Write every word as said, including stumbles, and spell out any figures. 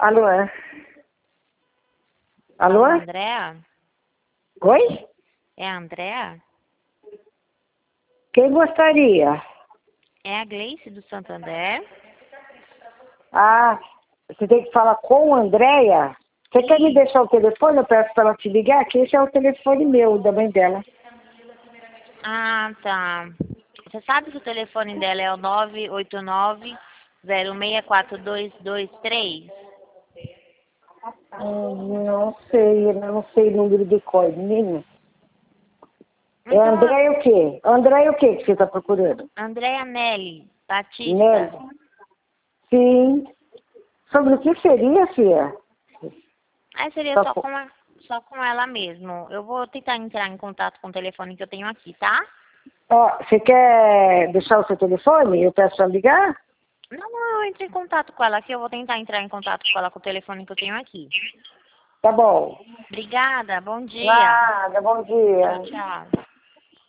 Alô? Alô? Alô, Andréa? Oi? É a Andréa? Quem gostaria? É a Gleice do Santander? Ah, você tem que falar com a Andréia? Você quer me deixar o telefone? Eu peço para ela te ligar, que esse é o telefone meu, da mãe dela. Ah, tá. Você sabe se o telefone dela é o nove oito nove, zero seis quatro dois dois três? Hum, não sei, eu não sei o número de cor, menina. É Então, Andréia o quê? Andréia o quê que você está procurando? Andréa Nelly Batista. Nelly? Sim. Sobre o que seria, filha? Aí seria Só só po- com, a- só com ela mesmo. Eu vou tentar entrar em contato com o telefone que eu tenho aqui, tá? Ó, você quer deixar o seu telefone? Eu peço para ligar? Não, não, eu entro em contato com ela aqui. Eu vou tentar entrar em contato com ela com o telefone que eu tenho aqui. Tá bom. Obrigada, bom dia. Nada, bom Tchau, dia. tchau.